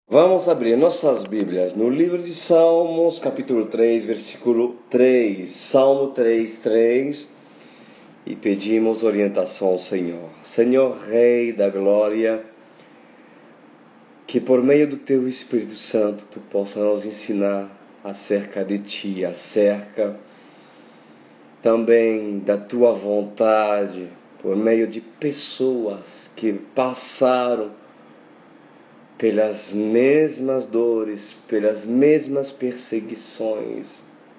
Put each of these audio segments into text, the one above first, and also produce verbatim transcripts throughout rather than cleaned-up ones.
Vamos abrir nossas Bíblias no livro de Salmos, capítulo três, versículo três. Salmo três, três. E pedimos orientação ao Senhor. Senhor, Rei da Glória, que por meio do Teu Espírito Santo Tu possa nos ensinar acerca de Ti, acerca também da Tua vontade, por meio de pessoas que passaram pelas mesmas dores, pelas mesmas perseguições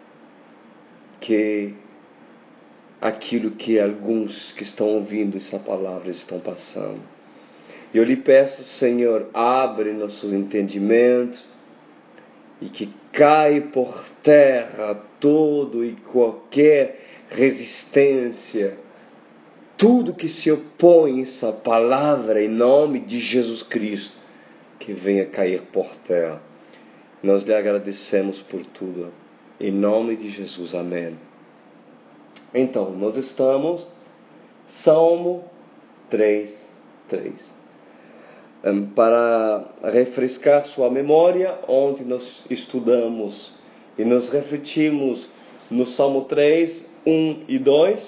que aquilo que alguns que estão ouvindo essa palavra estão passando. E eu lhe peço, Senhor, abre nossos entendimentos e que caia por terra todo e qualquer resistência, tudo que se opõe a essa palavra em nome de Jesus Cristo, que venha cair por terra. Nós lhe agradecemos por tudo. Em nome de Jesus, amém. Então, nós estamos Salmo três, três. Um, para refrescar sua memória, ontem nós estudamos e nós refletimos no Salmo três, um e dois.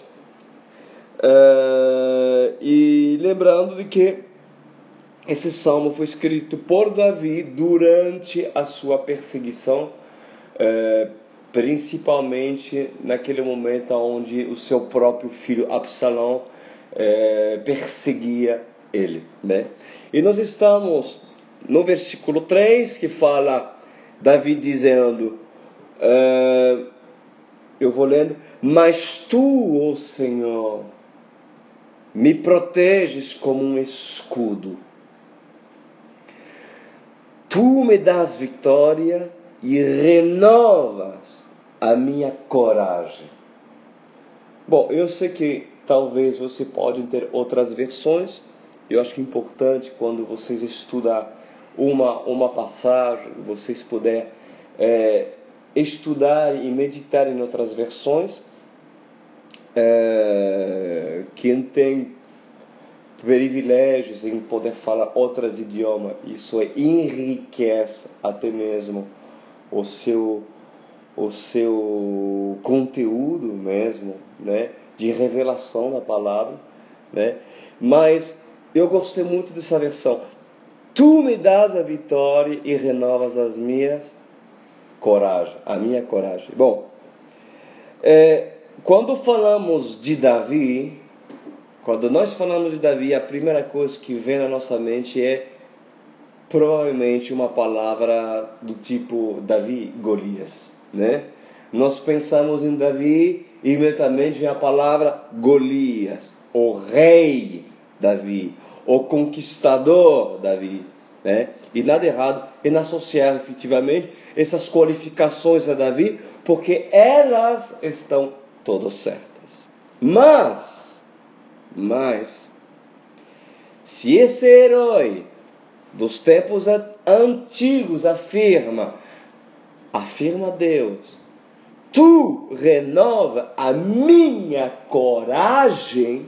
Uh, e lembrando de que esse salmo foi escrito por Davi durante a sua perseguição, eh, principalmente naquele momento onde o seu próprio filho Absalão eh, perseguia ele, né? E nós estamos no versículo três, que fala Davi dizendo, eh, eu vou lendo: mas tu, ó Senhor, me proteges como um escudo. Tu me dás vitória e renovas a minha coragem. Bom, eu sei que talvez você pode ter outras versões. Eu acho que é importante quando vocês estudar uma, uma passagem, vocês puderem é, estudar e meditar em outras versões. É, quem tem privilégios em poder falar outros idiomas, isso enriquece até mesmo o seu, o seu conteúdo mesmo, né, de revelação da palavra, né? Mas eu gostei muito dessa versão. Tu me dás a vitória e renovas as minhas coragem, a minha coragem. Bom, é, quando falamos de Davi, Quando nós falamos de Davi, a primeira coisa que vem na nossa mente é provavelmente uma palavra do tipo Davi Golias, né? Nós pensamos em Davi e imediatamente vem a palavra Golias, o rei Davi, o conquistador Davi, né? E nada errado em associar efetivamente essas qualificações a Davi, porque elas estão todas certas. Mas Mas, se esse herói dos tempos antigos afirma, afirma Deus, tu renova a minha coragem,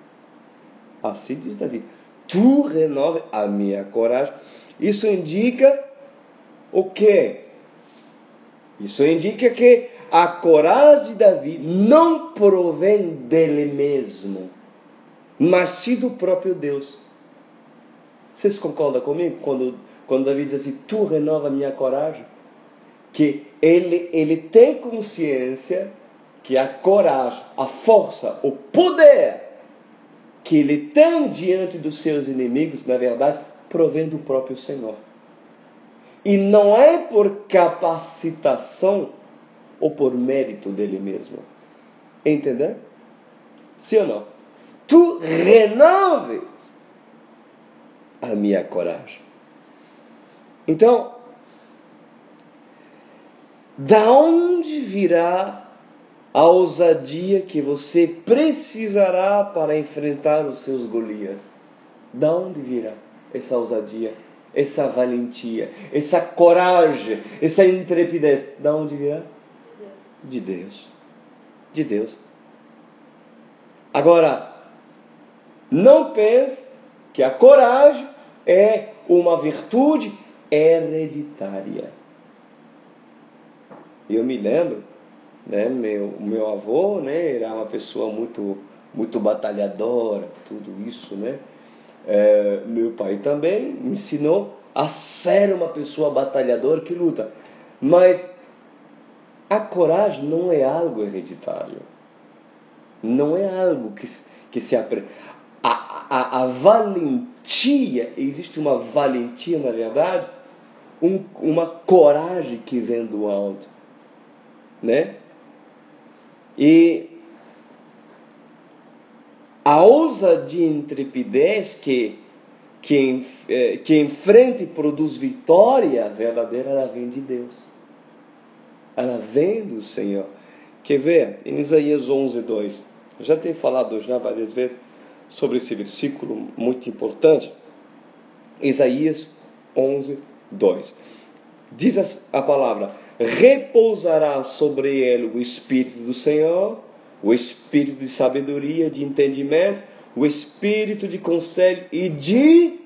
assim diz Davi, tu renova a minha coragem, isso indica o quê? Isso indica que a coragem de Davi não provém dele mesmo, mas sim do próprio Deus. Vocês concordam comigo quando, quando Davi diz assim, tu renova a minha coragem? Que ele, ele tem consciência que a coragem, a força, o poder que ele tem diante dos seus inimigos, na verdade, provém do próprio Senhor. E não é por capacitação ou por mérito dele mesmo. Entendeu? Sim ou não? Tu renoves a minha coragem. Então, da onde virá a ousadia que você precisará para enfrentar os seus Golias? Da onde virá essa ousadia, essa valentia, essa coragem, essa intrepidez? Da onde virá? De Deus. De Deus. Agora, não pense que a coragem é uma virtude hereditária. Eu me lembro, né, meu, meu avô, né, era uma pessoa muito, muito batalhadora, tudo isso, né? É, meu pai também me ensinou a ser uma pessoa batalhadora que luta. Mas a coragem não é algo hereditário. Não é algo que, que se aprende. A, a, a valentia, existe uma valentia, na verdade, um, uma coragem que vem do alto, né? E a ousadia e intrepidez que, que, que enfrenta e produz vitória verdadeira, ela vem de Deus. Ela vem do Senhor. Quer ver? Em Isaías onze, dois. Eu já tenho falado já várias vezes sobre esse versículo muito importante. Isaías onze, dois. Diz a palavra: repousará sobre ele o Espírito do Senhor, o Espírito de sabedoria, de entendimento, o Espírito de conselho e de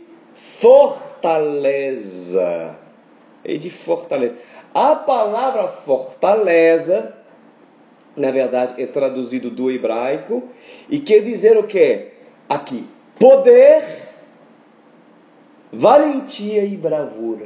fortaleza. E de fortaleza. A palavra fortaleza, na verdade, é traduzido do hebraico e quer dizer o quê? Aqui, poder, valentia e bravura.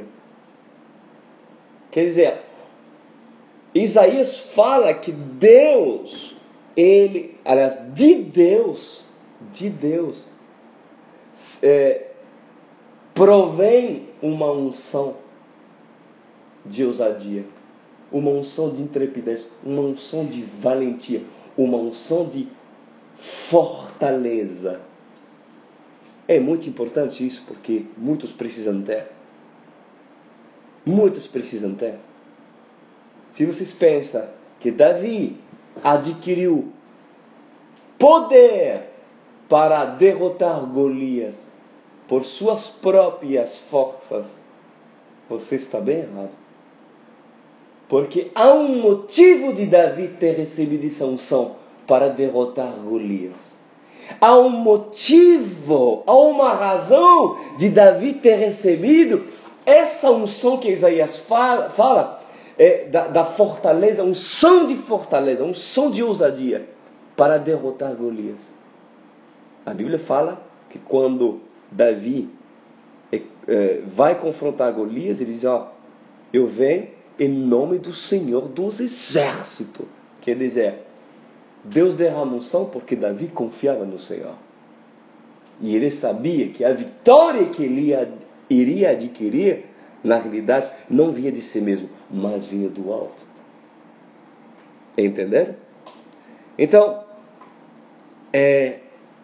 Quer dizer, Isaías fala que Deus, ele, aliás, de Deus, de Deus, é, provém uma unção de ousadia, uma unção de intrepidez, uma unção de valentia, uma unção de fortaleza. É muito importante isso, porque muitos precisam ter. Muitos precisam ter. Se vocês pensam que Davi adquiriu poder para derrotar Golias por suas próprias forças, você está bem errado. Porque há um motivo de Davi ter recebido essa unção para derrotar Golias. Há um motivo, há uma razão de Davi ter recebido essa unção que Isaías fala, fala é, da, da fortaleza, unção de fortaleza, unção de ousadia para derrotar Golias. A Bíblia fala que quando Davi é, é, vai confrontar Golias, ele diz: ó, eu venho em nome do Senhor dos Exércitos. Quer dizer, Deus derrama unção porque Davi confiava no Senhor. E ele sabia que a vitória que ele ia, iria adquirir, na realidade, não vinha de si mesmo, mas vinha do alto. Entenderam? Então, é,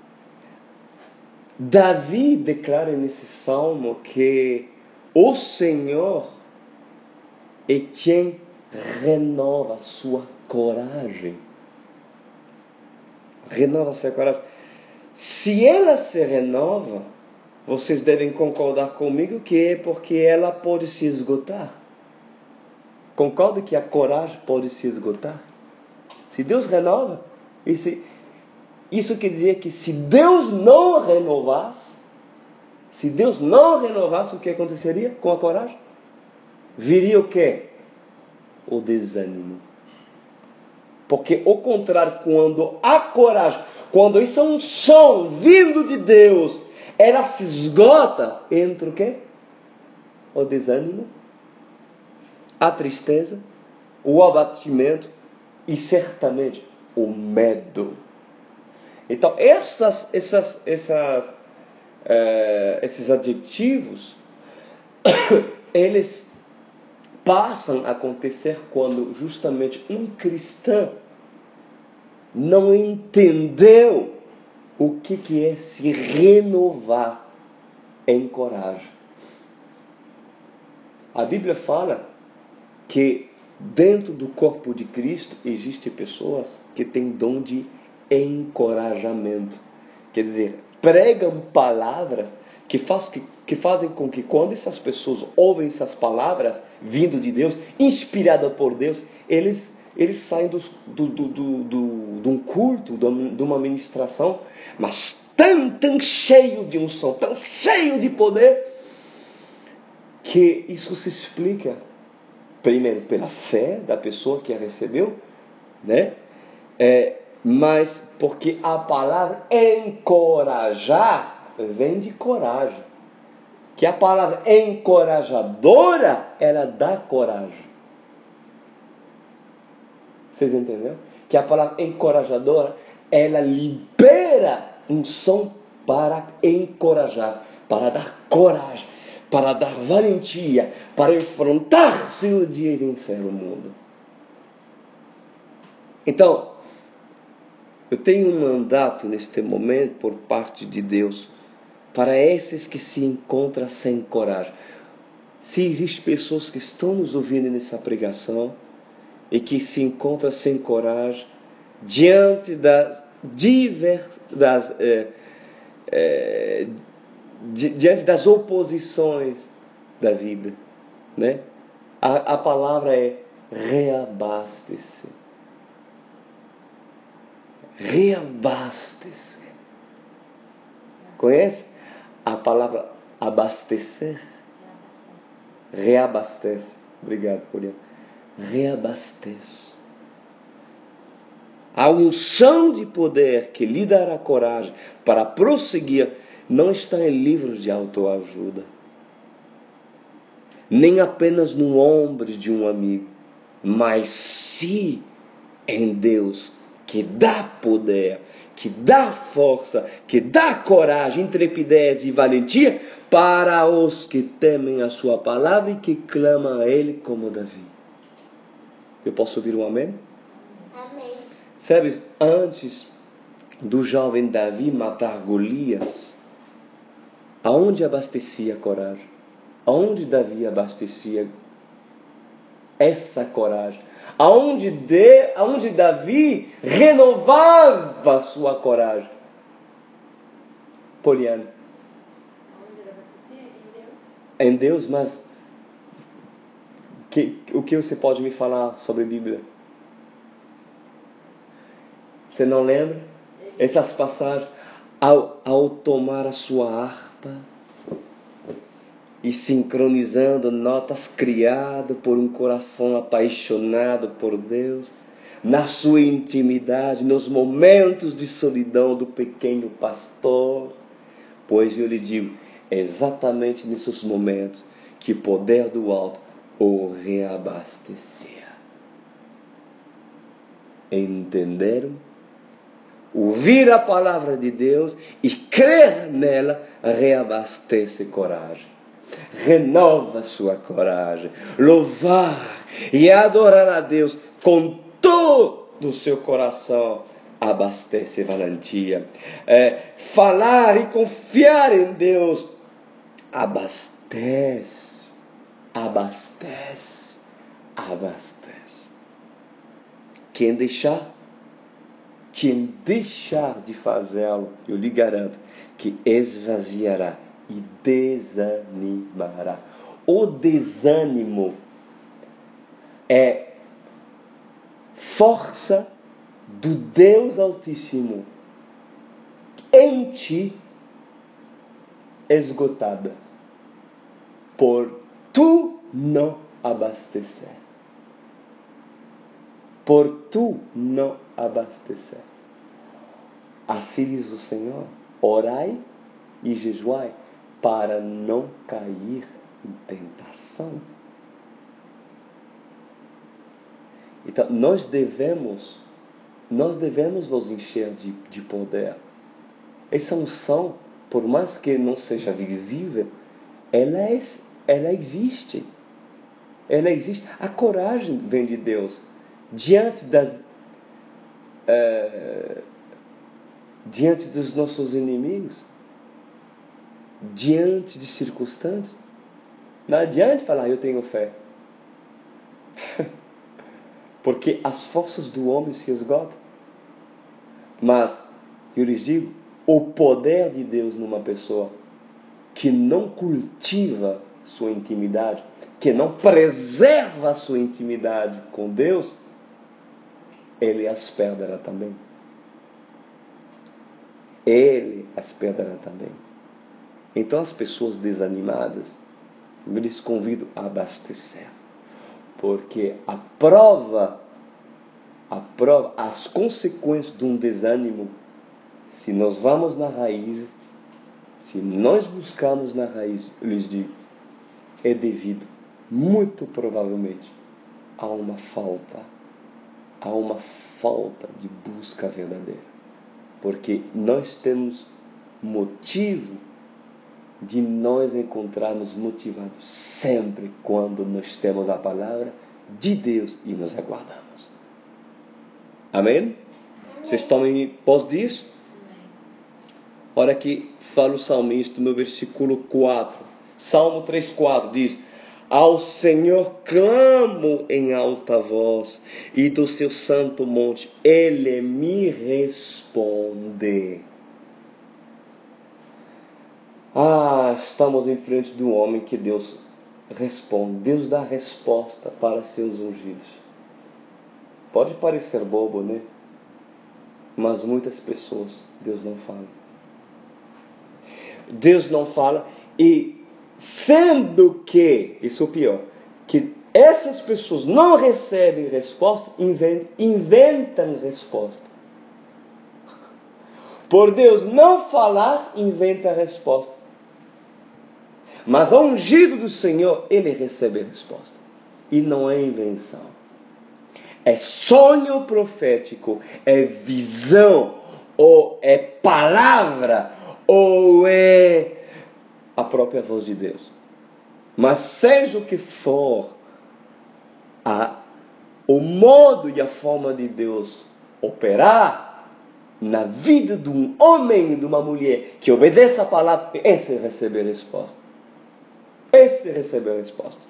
Davi declara nesse salmo que o Senhor é quem renova a sua coragem. Renova a sua coragem. Se ela se renova, vocês devem concordar comigo que é porque ela pode se esgotar. Concordo que a coragem pode se esgotar? Se Deus renova, isso, isso quer dizer que se Deus não renovasse, se Deus não renovasse, o que aconteceria com a coragem? Viria o quê? O desânimo. Porque, ao contrário, quando a coragem, quando isso é um som vindo de Deus, ela se esgota, entra o quê? O desânimo, a tristeza, o abatimento e, certamente, o medo. Então, essas, essas, essas, é, esses adjetivos, eles passam a acontecer quando justamente um cristão não entendeu o que, que é se renovar em coragem. A Bíblia fala que dentro do corpo de Cristo existem pessoas que têm dom de encorajamento. Quer dizer, pregam palavras que, faz, que, que fazem com que quando essas pessoas ouvem essas palavras vindo de Deus, inspiradas por Deus, eles, eles saem do, do, do, do, do, de um culto, de uma ministração, mas tão, tão cheio de unção, tão cheio de poder, que isso se explica, primeiro, pela fé da pessoa que a recebeu, né? É, mas porque a palavra encorajar vem de coragem. Que a palavra encorajadora, ela dá coragem. Vocês entenderam? Que a palavra encorajadora, ela libera um som para encorajar, para dar coragem, para dar valentia, para enfrentar seu dia e vencer o mundo. Então, eu tenho um mandato neste momento por parte de Deus para esses que se encontram sem coragem. Se existem pessoas que estão nos ouvindo nessa pregação e que se encontram sem coragem diante das diversas das, é, é, di, diante das oposições da vida, né? A, a palavra é reabaste-se. Reabaste-se. Conhece a palavra abastecer? Reabastece. Obrigado, Poliana. Reabastece. A unção de poder que lhe dará coragem para prosseguir não está em livros de autoajuda, nem apenas no ombro de um amigo, mas sim em Deus, que dá poder, que dá força, que dá coragem, intrepidez e valentia para os que temem a sua palavra e que clamam a Ele como Davi. Eu posso ouvir um amém? Amém. Sabes, antes do jovem Davi matar Golias, aonde abastecia a coragem? Aonde Davi abastecia essa coragem? Aonde, de, aonde Davi renovava a sua coragem? Poliana. Onde ele abastecia? Em Deus. Em Deus, mas que, o que você pode me falar sobre a Bíblia? Você não lembra? Essas passagens, ao, ao tomar a sua harpa e sincronizando notas criadas por um coração apaixonado por Deus, na sua intimidade, nos momentos de solidão do pequeno pastor. Pois eu lhe digo, é exatamente nesses momentos que o poder do alto o reabastecia. Entenderam? Ouvir a palavra de Deus e crer nela reabastece coragem, renova sua coragem. Louvar e adorar a Deus com todo o seu coração abastece valentia. É, falar e confiar em Deus abastece, abastece, abastece. Quem deixar Quem deixar de fazê-lo, eu lhe garanto que esvaziará e desanimará. O desânimo é força do Deus Altíssimo em ti esgotada por tu não abastecer. Por tu não abastecer. Assim diz o Senhor: orai e jejuai para não cair em tentação. Então, nós devemos, nós devemos nos encher de, de poder. Essa unção, por mais que não seja visível, ela, é, ela existe. Ela existe. A coragem vem de Deus. Diante das... É, diante dos nossos inimigos, diante de circunstâncias, não adianta falar eu tenho fé, porque as forças do homem se esgotam. Mas eu lhes digo, o poder de Deus numa pessoa que não cultiva sua intimidade, que não preserva a sua intimidade com Deus, ele as perderá também. Ele as perderá também. Então as pessoas desanimadas, Eu lhes convido a abastecer. Porque a prova, a prova, as consequências de um desânimo, se nós vamos na raiz, se nós buscamos na raiz, eu lhes digo, é devido, muito provavelmente, a uma falta, a uma falta de busca verdadeira. Porque nós temos motivo de nós encontrarmos motivados sempre quando nós temos a palavra de Deus e nos aguardamos. Amém? Amém. Vocês tomem posse disso? Amém. Olha aqui, fala o salmista no versículo quatro. Salmo três, quatro diz: ao Senhor clamo em alta voz, e do seu santo monte Ele me responde. Ah, estamos em frente de um homem que Deus responde. Deus dá resposta para seus ungidos. Pode parecer bobo, né? Mas muitas pessoas Deus não fala. Deus não fala, e sendo que, isso é o pior, que essas pessoas não recebem resposta, inventam, inventam resposta. Por Deus não falar, inventa a resposta. Mas ao ungido do Senhor, ele recebe a resposta. E não é invenção. É sonho profético, é visão, ou é palavra, ou é a própria voz de Deus. Mas seja o que for, a, o modo e a forma de Deus operar na vida de um homem e de uma mulher que obedeça a palavra, esse recebe a resposta. Esse recebe a resposta.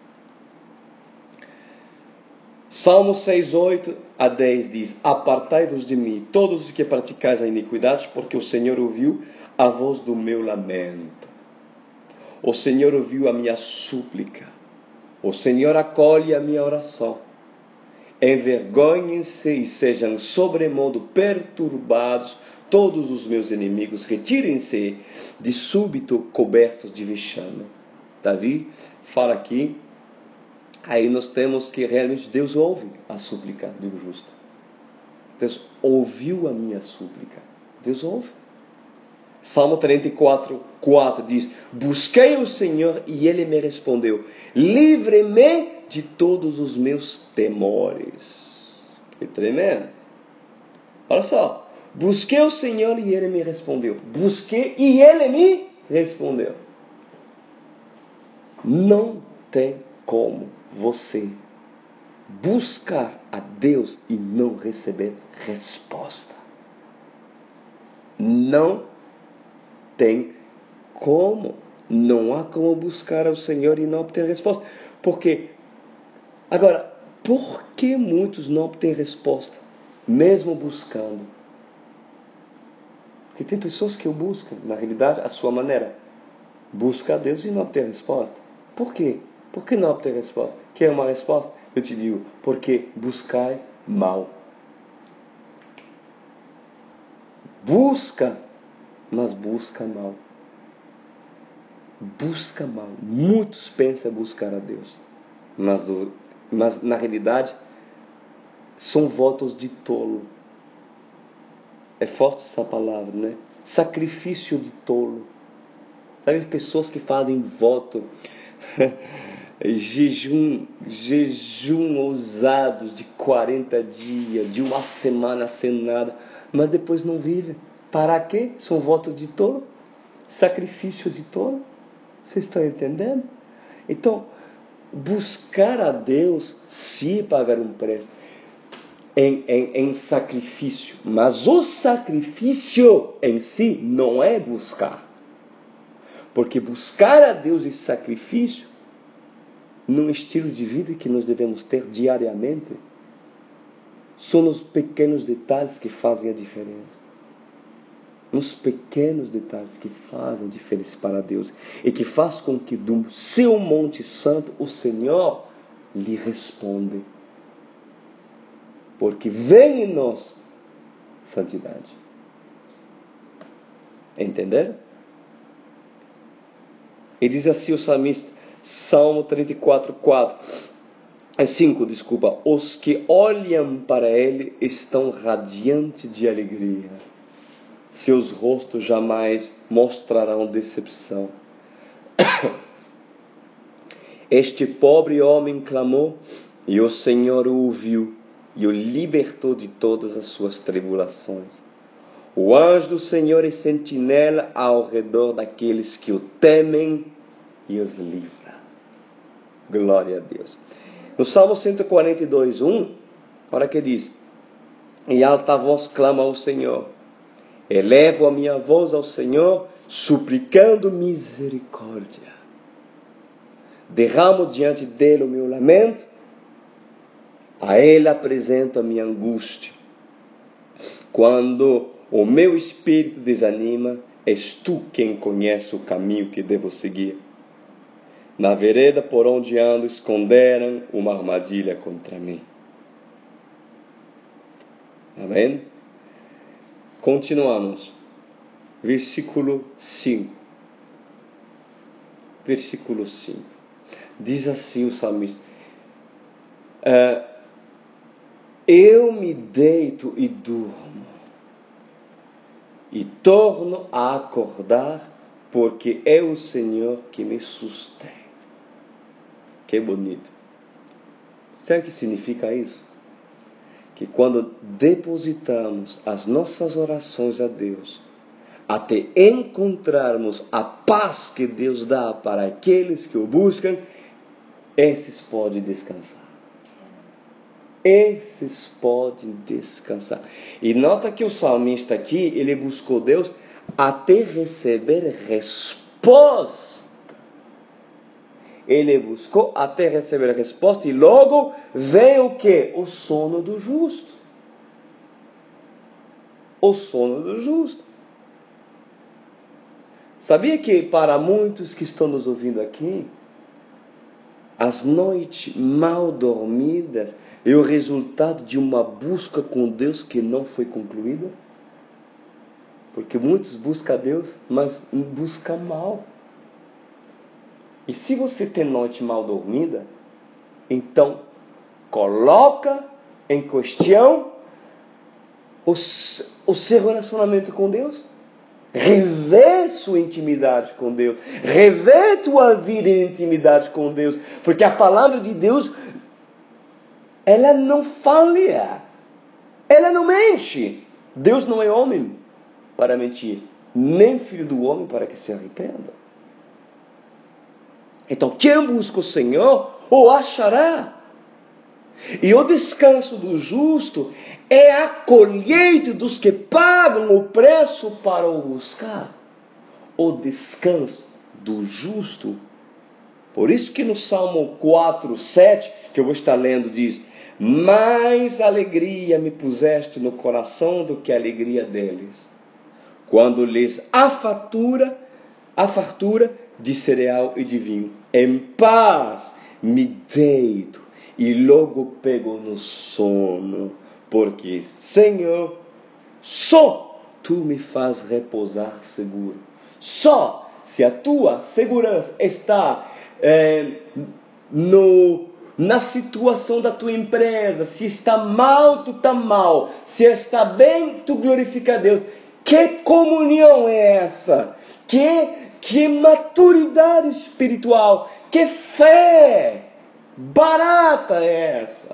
Salmo seis, oito a dez diz: apartai-vos de mim, todos os que praticais a iniquidade, porque o Senhor ouviu a voz do meu lamento. O Senhor ouviu a minha súplica. O Senhor acolhe a minha oração. Envergonhem-se e sejam sobremodo perturbados todos os meus inimigos. Retirem-se de súbito cobertos de vexame. Davi fala aqui. Aí nós temos que realmente Deus ouve a súplica do justo. Deus ouviu a minha súplica. Deus ouve. Salmo trinta e quatro, quatro diz: busquei o Senhor e Ele me respondeu. Livre-me de todos os meus temores. Que tremendo. Olha só. Busquei o Senhor e Ele me respondeu. Busquei e Ele me respondeu. Não tem como você buscar a Deus e não receber resposta. Não tem como. Não há como buscar ao Senhor e não obter resposta. Porque, agora, por que muitos não obtêm resposta? Mesmo buscando. Porque tem pessoas que o buscam, na realidade, a sua maneira. Busca a Deus e não obter resposta. Por quê? Por que não obter resposta? Quer uma resposta? Eu te digo, porque buscais mal. Busca, mas busca mal. Busca mal. Muitos pensam buscar a Deus. Mas, do, mas na realidade, são votos de tolo. É forte essa palavra, né? Sacrifício de tolo. Sabe, pessoas que fazem voto... Jejum, jejum ousados de quarenta dias, de uma semana sem nada, mas depois não vivem. Para quê? São votos de tolo, sacrifício de tolo. Vocês estão entendendo? Então, buscar a Deus, sim, pagar um preço em, em, em sacrifício, mas o sacrifício em si não é buscar, porque buscar a Deus em sacrifício num estilo de vida que nós devemos ter diariamente, são nos pequenos detalhes que fazem a diferença. Nos pequenos detalhes que fazem a diferença para Deus. E que faz com que do seu Monte Santo o Senhor lhe responde. Porque vem em nós santidade. Entenderam? E diz assim o salmista: Salmo trinta e quatro, quatro. É cinco, desculpa. Os que olham para ele estão radiantes de alegria. Seus rostos jamais mostrarão decepção. Este pobre homem clamou, e o Senhor o ouviu, e o libertou de todas as suas tribulações. O anjo do Senhor é sentinela ao redor daqueles que o temem e os livra. Glória a Deus. No Salmo cento e quarenta e dois, um, olha que diz: em alta voz clama ao Senhor. Elevo a minha voz ao Senhor, suplicando misericórdia. Derramo diante dele o meu lamento, a ele apresento a minha angústia. Quando o meu espírito desanima, és tu quem conhece o caminho que devo seguir. Na vereda por onde ando esconderam uma armadilha contra mim. Amém? Continuamos. Versículo cinco. Versículo cinco. Diz assim o salmista: uh, eu me deito e durmo, e torno a acordar, porque é o Senhor que me sustém. Que bonito. Sabe o que significa isso? Que quando depositamos as nossas orações a Deus, até encontrarmos a paz que Deus dá para aqueles que o buscam, esses podem descansar. Esses podem descansar. E nota que o salmista aqui, ele buscou Deus até receber resposta. Ele buscou até receber a resposta, e logo vem o que? O sono do justo. O sono do justo. Sabia que para muitos que estão nos ouvindo aqui, as noites mal dormidas é o resultado de uma busca com Deus que não foi concluída? Porque muitos buscam a Deus, mas buscam mal. E se você tem noite mal dormida, então coloca em questão o, o seu relacionamento com Deus. Revê sua intimidade com Deus. Revê tua vida em intimidade com Deus. Porque a palavra de Deus, ela não falha. Ela não mente. Deus não é homem para mentir, nem filho do homem para que se arrependa. Então, quem busca o Senhor, o achará. E o descanso do justo é a colheita dos que pagam o preço para o buscar. O descanso do justo. Por isso que no Salmo quatro, sete, que eu vou estar lendo, diz: mais alegria me puseste no coração do que a alegria deles, quando lhes a fartura, a fartura de cereal e de vinho. Em paz me deito e logo pego no sono, porque, Senhor, só Tu me faz repousar seguro. Só se a tua segurança está é, no, na situação da tua empresa, se está mal, tu está mal, se está bem, tu glorifica a Deus. Que comunhão é essa? Que, que maturidade espiritual? Que fé barata é essa?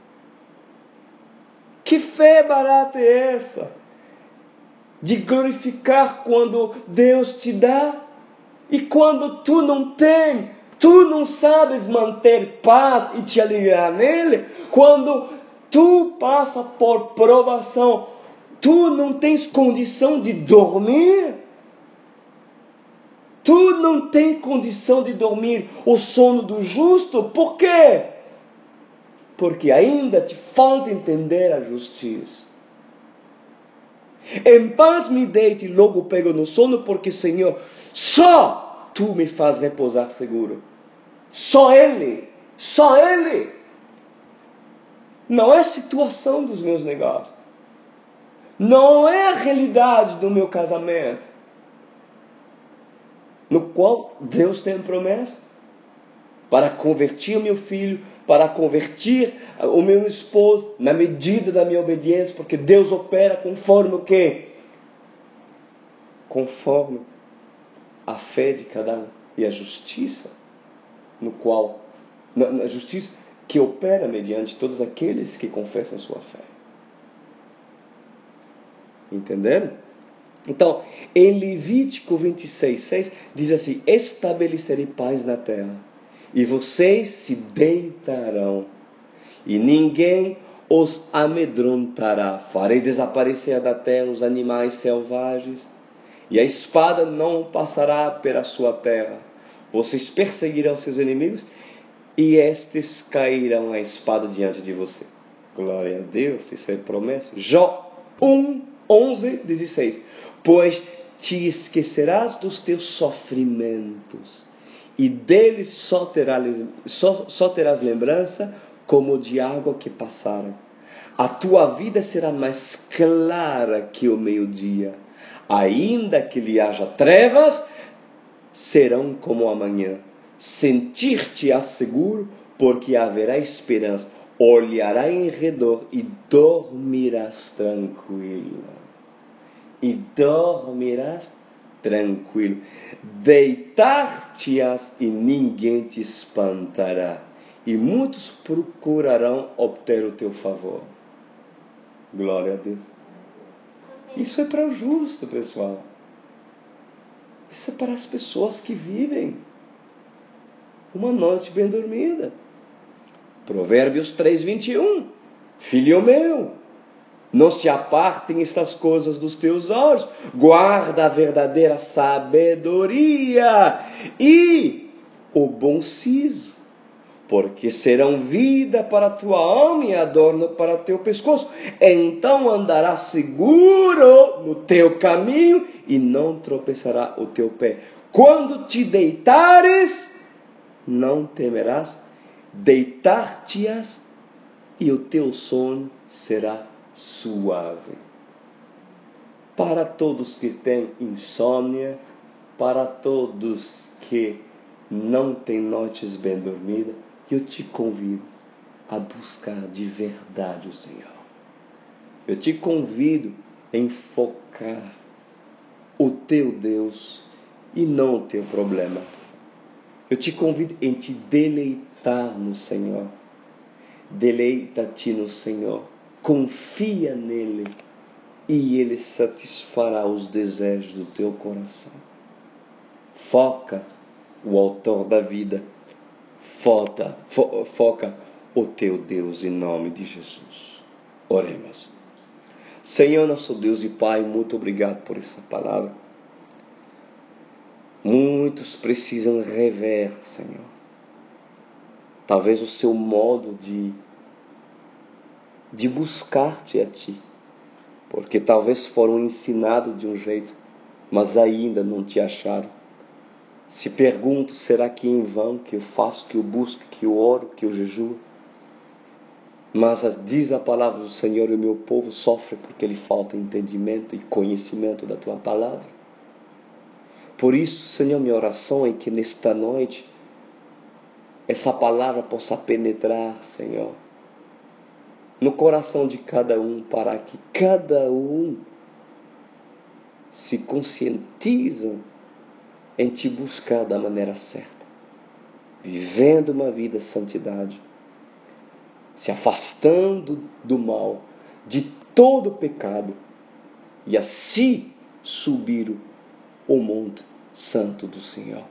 Que fé barata é essa? De glorificar quando Deus te dá, e quando tu não tem, tu não sabes manter paz e te alegrar nele. Quando tu passa por provação, tu não tens condição de dormir. Tu não tens condição de dormir o sono do justo. Por quê? Porque ainda te falta entender a justiça. Em paz me deito e logo pego no sono, porque, Senhor, só Tu me faz repousar seguro. Só Ele. Só Ele. Não é a situação dos meus negócios. Não é a realidade do meu casamento, no qual Deus tem promessa. para converter o meu filho, para converter o meu esposo, na medida da minha obediência, porque Deus opera conforme o quê? Conforme a fé de cada um e a justiça, no qual, na, na justiça que opera mediante todos aqueles que confessam sua fé. Entenderam? Então, em Levítico vinte e seis, seis, diz assim: estabelecerei paz na terra, e vocês se deitarão, e ninguém os amedrontará. Farei desaparecer da terra os animais selvagens, e a espada não passará pela sua terra. Vocês perseguirão seus inimigos, e estes cairão a espada diante de você. Glória a Deus, isso é promessa. Jó um, onze, dezesseis. Pois te esquecerás dos teus sofrimentos, e deles só terás, só, só terás lembrança como de água que passaram. A tua vida será mais clara que o meio-dia. Ainda que lhe haja trevas, serão como a manhã. Sentir-te-ás seguro, porque haverá esperança. Olhará em redor e dormirás tranquilo. E dormirás tranquilo. Deitar-te-ás e ninguém te espantará. E muitos procurarão obter o teu favor. Glória a Deus. Isso é para o justo, pessoal. Isso é para as pessoas que vivem uma noite bem dormida. Provérbios três, vinte e um. Filho meu, não se apartem estas coisas dos teus olhos. Guarda a verdadeira sabedoria e o bom siso, porque serão vida para a tua alma e adorno para teu pescoço. Então andarás seguro no teu caminho e não tropeçará o teu pé. Quando te deitares, não temerás. Deitar-te-ás e o teu sono será suave. Para todos que têm insônia, para todos que não têm noites bem dormidas, eu te convido a buscar de verdade o Senhor. Eu te convido a enfocar o teu Deus e não o teu problema. Eu te convido a te deleitar no Senhor. Deleita-te no Senhor. Confia nele e ele satisfará os desejos do teu coração. Foca o autor da vida. Foca, fo, foca o teu Deus em nome de Jesus. Oremos. Senhor, nosso Deus e Pai, muito obrigado por essa palavra. Muitos precisam rever, Senhor, talvez o seu modo de, de buscar-te a Ti, porque talvez foram ensinados de um jeito, mas ainda não te acharam. Se pergunto, será que é em vão que eu faço, que eu busco, que eu oro, que eu jejuo? Mas diz a palavra do Senhor, o meu povo sofre porque lhe falta entendimento e conhecimento da Tua palavra. Por isso, Senhor, minha oração é que nesta noite essa palavra possa penetrar, Senhor, no coração de cada um, para que cada um se conscientize em Te buscar da maneira certa, vivendo uma vida de santidade, se afastando do mal, de todo pecado, e assim subir o monte santo do Senhor.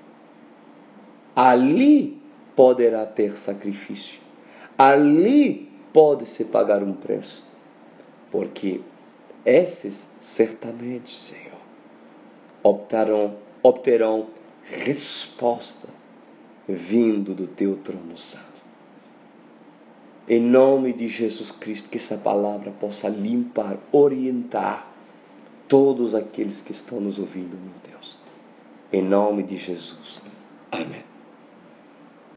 Ali poderá ter sacrifício. Ali pode-se pagar um preço. Porque esses, certamente, Senhor, optarão, obterão resposta vindo do Teu trono santo. Em nome de Jesus Cristo, que essa palavra possa limpar, orientar todos aqueles que estão nos ouvindo, meu Deus. Em nome de Jesus. Amém.